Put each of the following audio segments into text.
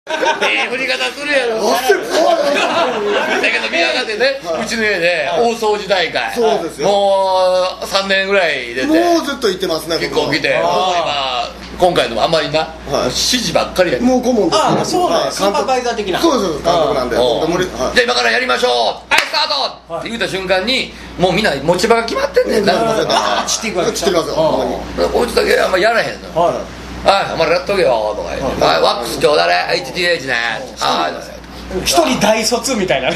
振り方するやろ。 汗怖いだけど宮川でね、うちの家で大掃除大会、 そうですよ、 もう3年ぐらい出て、 もうずっと行ってますね。 結構来て、今回のもあんまりな、指示ばっかりやね。 もう顧問です。 ああ、そうなんです。スーパーバイザー的な。 そうです、監督なんで。 じゃあ今からやりましょう、はいスタートって言った瞬間にもうみんな持ち場が決まってんねんな。 散っていくわけ。 散ってきますよ。 こいつだけあんまやらへんの。はい、お前らやっとけよとか言って、ワックス今日誰 HGH ね、 一人大卒みたいなね。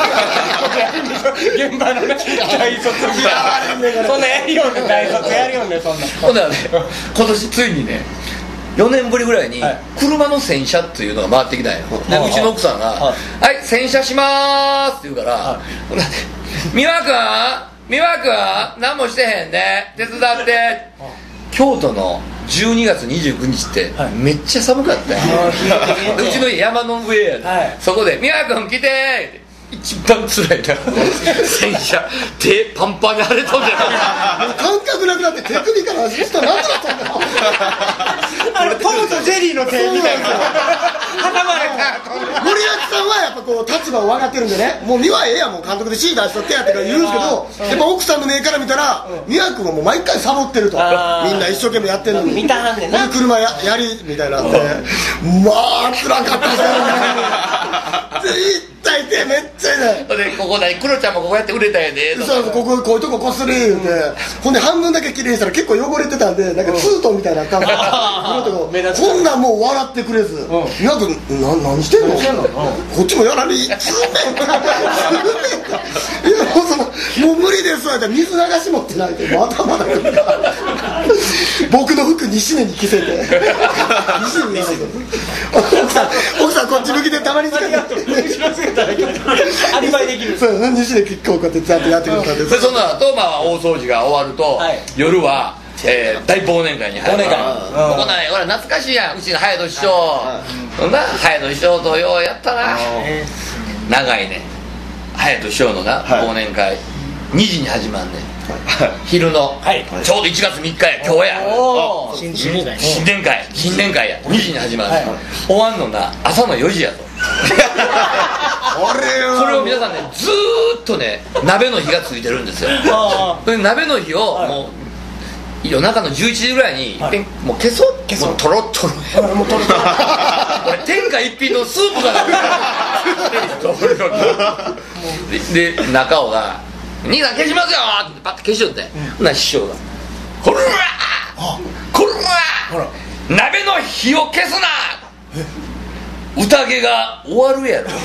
現場のね、大卒みたいな。そんなやるよね、大卒やるよね、そんな。 ほんならね、今年ついにね、4年ぶりぐらいに車の洗車っていうのが回ってきたんよ。でうちの奥さんが「はい洗車しまーす」って言うから「美和君何もしてへんね手伝って」京都の12月29日ってめっちゃ寒かったよ。うちの家山の上やで、そこで「美和君来て」って一番辛いな。洗車手パンパンに腫れとんじゃん。 感覚なくなって手首から足下なくなったんだよ。 あれトムとジェリーの手みたいな。挟まれた。 森脇さんはやっぱこう立場を分かってるんでね、もう美和ええやん、もう監督で C 出しとってやってから言うんですけど、やっぱ奥さんの目から見たら美和君はもう毎回サボってると、みんな一生懸命やってるのに見たはんねんな。 車やりみたいなんで、まあ辛かったですよ。絶対手めっちゃ痛い。 でここだクロちゃんもここやって売れたやでとか、 そうこういうとここすり言うて、ほんで半分だけ綺麗にしたら結構汚れてたんで、なんかツートンみたいな感じで、こんなんもう笑ってくれず、なんか何してんの、こっちもやられいやもうそのもう無理ですわって、水流し持ってないでまだまだ僕の服西根に着せて西根にやらないと奥さんこっち向きでたまにつけてアリバイできる。 そう西根結構こうやってちゃんとやってくれたんで、 でその後、大掃除が終わると、夜は、大忘年会に入る。ここね、俺懐かしいやん、うちの隼人師匠、隼人師匠とようやったな。長いね隼人師匠のな忘年会2時に始まんねん、昼のちょうど1月3日や今日や新年会や2時に始まる、終わんのな朝の4時やと。それを皆さんねずーっとね鍋の火がついてるんですよ。で鍋の火をもう夜中の11時ぐらいにもう消そう、トロットロ俺天下一品のスープがで中尾が「兄さん消しますよ!」ってパッと消しよって、ほな師匠が「こら鍋の火を消すな!」宴が終わるやろ。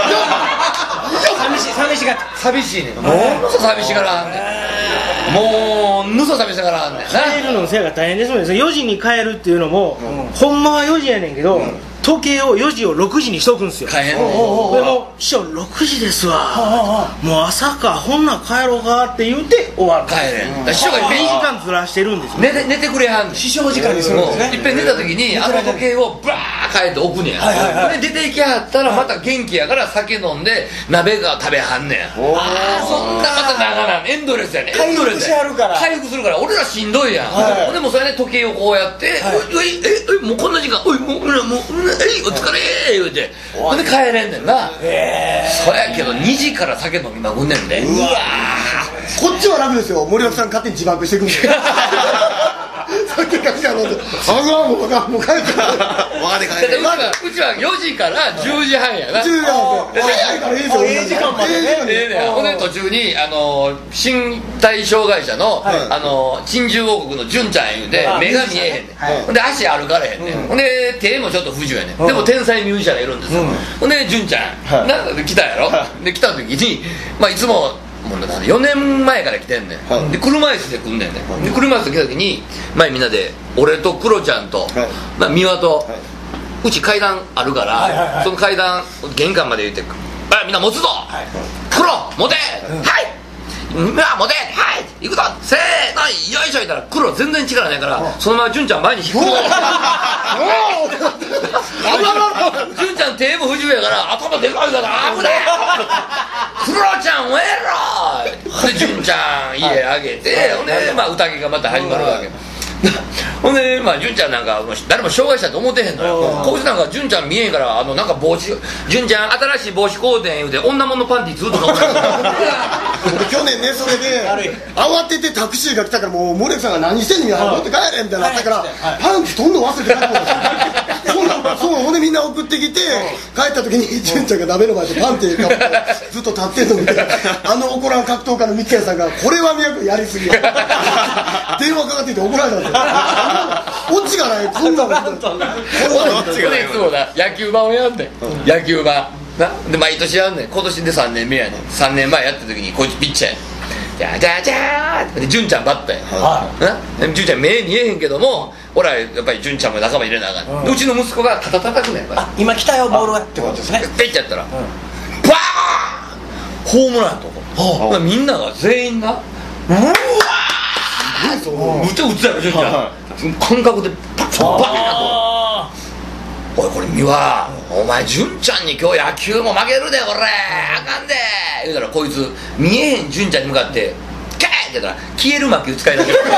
寂しいねん。ものすごい寂しがらんねん。もうぬそ寂しがらんねんな。 帰るのせいが大変ですもんね。4時に帰るっていうのも、ほんまは4時やねんけど、時計を4時を6時にしとくんですよ。 帰んねん。 でも師匠6時ですわ、もう朝かほんな帰ろうかって言うて終わる。 帰れん。師匠が 2時間ずらしてるんですよ。 寝てくれはんねん。 師匠時間にするんですね。 いっぺん寝た時にあの時計をバーッ変えて置くねん。で出ていきはったらまた元気やから酒飲んで鍋が食べはんねん。そんなまた長なんエンドレスやねん。 回復してやるから回復するから俺らしんどいやん。でもそれね時計をこうやってもうこんな時間おいもうお疲れ言うてほんで帰れんねんな。そやけど2時から酒飲みまくんねんで。うわこっちは楽ですよ。森脇さん勝手に自爆してくんでさっきから飲んでもう帰ってうちは4時から10時半やな。 早いからいいですよ。 時間までね。 ほんで途中に身体障害者の珍獣王国の純ちゃん言うて目が見えへんねん。ほんで足歩かれへんねん。ほんで手もちょっと不自由やねん。でも天才ミュージシャンがいるんですよ。ほんで純ちゃん来たやろ。で来た時にいつも4年前から来てんねん。で車椅子で来んねんね。で車椅子で来た時に前みんなで俺とクロちゃんと美和とうち階段あるからその階段玄関まで言ってみんな持つぞクロ持てはい持てはい行くぞせーのよいしょ言ったらクロ全然力ないからそのまま純ちゃん前に引っ込む。純ちゃん手も不自由やから頭でかいから危ねえクロちゃんおえろで純ちゃん家あげてほんで宴がまた始まるわけほんでまあ純ちゃんなんか誰も障害者と思ってへんのよ。こいつなんか純ちゃん見えんからなんか帽子純ちゃん新しい帽子買うてん言うて女物パンティずっと乗ってる去年ねそれで慌ててタクシーが来たからもうモレクさんが何してんのや持って帰れみたいになったからパンツ取んの忘れて帰ったんですよ。そうほんでみんな送ってきて帰った時に純ちゃんが鍋の前でパンティかぶってずっと立ってんの見て怒らん格闘家のミッケンさんがこれは宮君やりすぎや電話かかってきて怒られたんですよ。オチがないこんなのいつもな野球盤をやんねん、野球盤なで毎年やんねん。今年で3年目やねん。3年前やった時にこいつピッチャーやねん。じゃあじゃあで純ちゃんバッターやな。純ちゃん目見えへんけども俺はやっぱり純ちゃんも仲間入れなあかん、うちの息子が肩叩くねん。 今来たよボールがってことですね。 ペッチやったらバーンホームランとこみんなが全員がうわーむっちゃ打つやろ純ちゃん感覚でバーンとおいこれ三輪お前純ちゃんに今日野球も負けるでこれあかんで言うたらこいつ見えへん純ちゃんに向かってキャーって言ったら消える魔球使いだけ本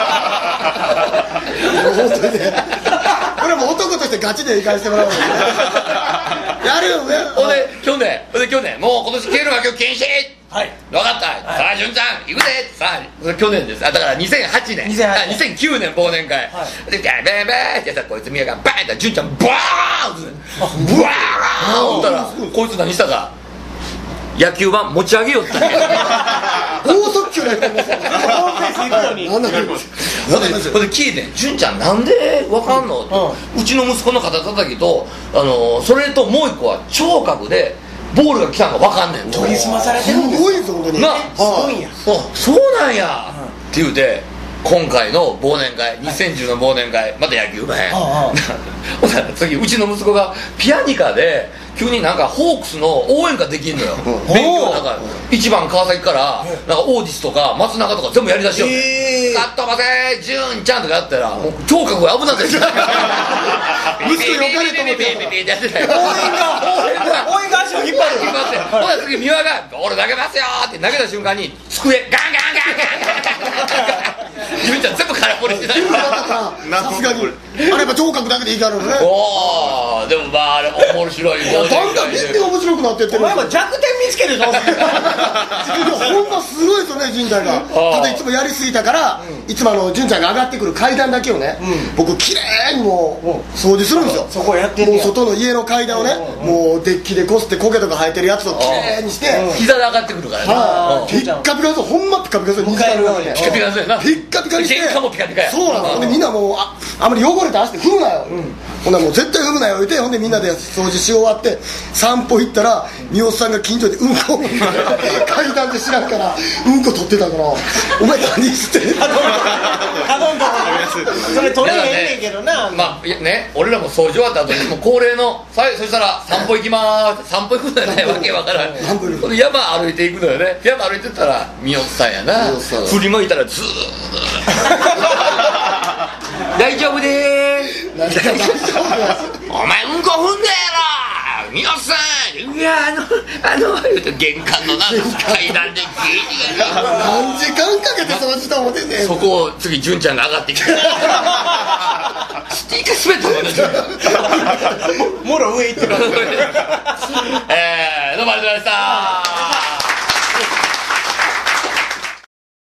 当にねこれもう男としてガチで理解してもらおうねやるよね。 ほんで去年もう今年消える魔球禁止はい分かった、さあ純ちゃん行くでさあ去年です。だから2008年2009年忘年会、でベーベーってやったらこいつ宮がバーンって純ちゃんバーンってブワーンって打ったらこいつ何したか野球盤持ち上げよったんや大速球だよね。 ほんで聞いてん純ちゃんなんでわかんのって、うちの息子の肩叩きとそれともう一個は聴覚でボールが来たんかわかんねん。 研ぎ澄まされてるんですすごいです本当になすごいんや。 そうなんや、って言うて今回の忘年会2010の忘年会また野球部やほんなら次うちの息子がピアニカで急になんかホークスの応援歌できんのよ、勉強なんか1番川崎からなんかオーディスとか松中とか全部やりだしよってかっ飛ばせ純ちゃんとかやったらもう聴覚が危なかったですよ息子よかれと思ってやってたよ応援が足を引っ張る。 ほら次三輪が「ボール投げますよ」って投げた瞬間に机ガンガンガンガンガンガン純ちゃん全部空振りしてたよさすがにあれやっぱ聴覚だけでいいからね。 おーでもまああれ面白いだんだん全然面白くなってってる。 お前も弱点見つけるぞ。 ほんますごいですよね純ちゃんが。ただいつもやりすぎたからいつも純ちゃんが上がってくる階段だけをね僕きれいにもう掃除するんですよ。 そこやってんねや。 もう外の家の階段をねもうデッキでこすって苔とか生えてるやつをきれいにして膝で上がってくるからねピッカピカですよ。ほんまピッカピカですよ。 迎える側にピカピカですよなピッカピカにして喧嘩もピカピカやそうなの。ほんでみんなもうあんまり汚れた足で踏むなよ、ほんならもう絶対踏むなよ言うてほんでみんなで掃除し終わって散歩行ったら三好さんが近所でうんこ階段で知らんからうんこ取ってたからお前何してんのそれ取れへんねんけどな。 まあいやね俺らも掃除終わった後にもう恒例のそしたら散歩行きまーす散歩行くのよねわけわからんほんで山歩いていくのよね。山歩いてったら三好さんやな振り向いたらずーっと大丈夫でーすお前うんこ踏んでやろ三好さんいや言うて玄関のな階段でギリギリ何時間かけて掃除した思てんねん。 そこを次純ちゃんが上がってきてスティーカー滑ったもんねもろ上行ってる。 どうもありがとうございました。